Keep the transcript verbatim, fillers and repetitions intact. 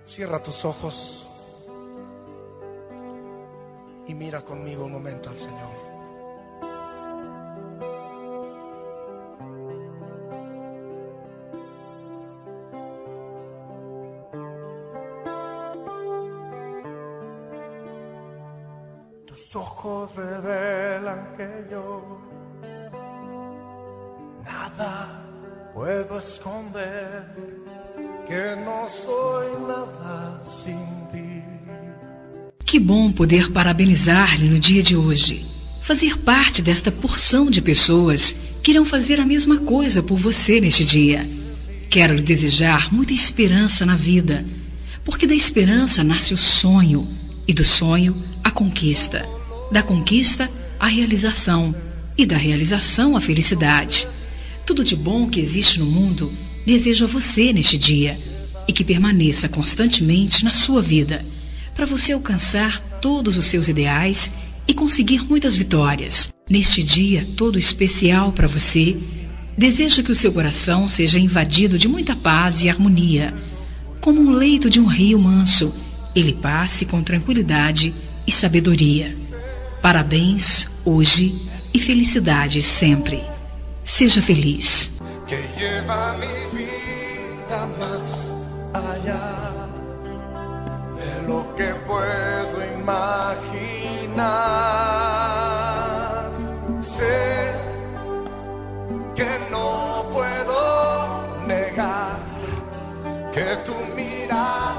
Cierra tus ojos y mira conmigo un momento al Señor. Tus ojos revelan que yo nada puedo esconder, que não sou nada sem ti. Que bom poder parabenizar-lhe no dia de hoje. Fazer parte desta porção de pessoas que irão fazer a mesma coisa por você neste dia. Quero lhe desejar muita esperança na vida, porque da esperança nasce o sonho, e do sonho a conquista, da conquista a realização, e da realização a felicidade. Tudo de bom que existe no mundo desejo a você neste dia, e que permaneça constantemente na sua vida, para você alcançar todos os seus ideais e conseguir muitas vitórias. Neste dia todo especial para você, desejo que o seu coração seja invadido de muita paz e harmonia. Como um leito de um rio manso, ele passe com tranquilidade e sabedoria. Parabéns hoje e felicidade sempre. Seja feliz. Que lleva mi vida más allá de lo que puedo imaginar. Sé que no puedo negar que tu mirada